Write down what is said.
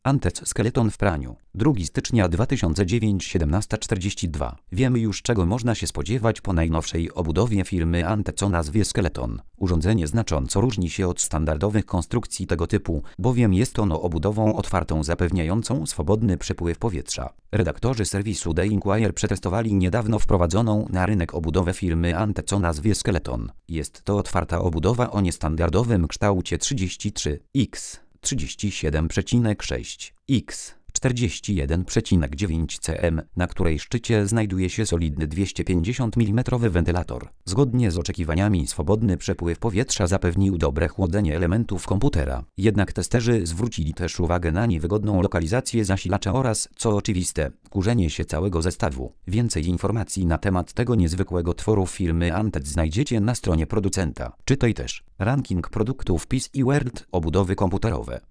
Antec skeleton w praniu. 2 stycznia 2009 17:42. Wiemy już, czego można się spodziewać po najnowszej obudowie firmy Antec o nazwie Skeleton. Urządzenie znacząco różni się od standardowych konstrukcji tego typu, bowiem jest ono obudową otwartą zapewniającą swobodny przepływ powietrza. Redaktorzy serwisu The Inquirer przetestowali niedawno wprowadzoną na rynek obudowę firmy Antec o nazwie Skeleton. Jest to otwarta obudowa o niestandardowym kształcie 33x, 37,6x, 41,9 cm, na której szczycie znajduje się solidny 250 mm wentylator. Zgodnie z oczekiwaniami swobodny przepływ powietrza zapewnił dobre chłodzenie elementów komputera. Jednak testerzy zwrócili też uwagę na niewygodną lokalizację zasilacza oraz, co oczywiste, kurzenie się całego zestawu. Więcej informacji na temat tego niezwykłego tworu firmy Antec znajdziecie na stronie producenta. Czytaj też ranking produktów PC World, obudowy komputerowe.